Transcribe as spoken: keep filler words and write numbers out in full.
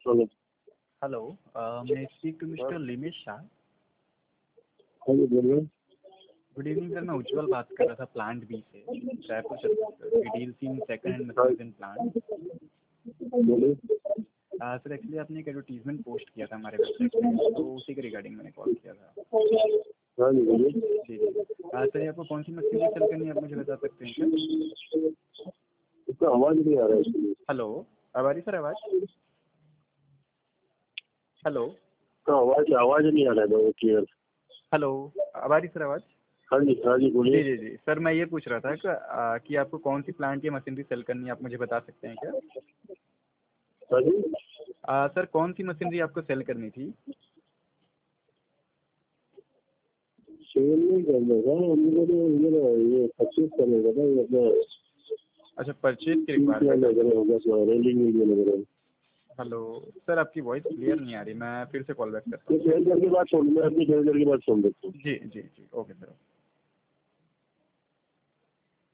Hello. Hello, मैं speak to mister Limesh Shah. हाँ जी बोलिए। गुड इवनिंग सर, मैं उज्जवल बात कर रहा था प्लांट बी से, Raipur Chhattisgarh. We deals in second hand machines in plant. बोलिए। सर एक्चुअली आपने एक एडवर्टीजमेंट पोस्ट किया था हमारे वेबसाइट पे, तो उसी के रिगार्डिंग मैंने कॉल किया था। हाँ जी बोलिए। जी जी। हाँ सर, आपको कौन सी मशीन सेल करनी है, आप मुझे बता सकते हैं क्या? इसका आवाज नहीं आ रहा है इसलिए। हेलो, अब आ रही सर आवाज़? हेलो इसका आवाज आवाज नहीं आ रहा है क्लियर। हेलो, अब आ रही सर आवाज़? हाँ जी हाँ जी जी बोलिए। जी जी सर, मैं ये पूछ रहा था कि, आ, कि आपको कौन सी प्लांट या मशीनरी सेल करनी है, आप मुझे बता सकते हैं क्या? हाँ जी। आ, सर कौन सी मशीनरी आपको सेल करनी थी? सेल नहीं करने का मुझे तो ये ये परचेज करने का था ये अपना अच्छा, परचेज की तीन चार रिक्वायरमेंट है। नजर होगा सर रेलिंग वीडियो नजर है। हेलो सर, आपकी वॉइस क्लियर नहीं आ रही, मैं फिर से कॉल बैक करता ये हूँ। सेल करके बात सुन मैं अपनी सेल करके बात सुन लेता हूँ। जी जी जी, ओके सर।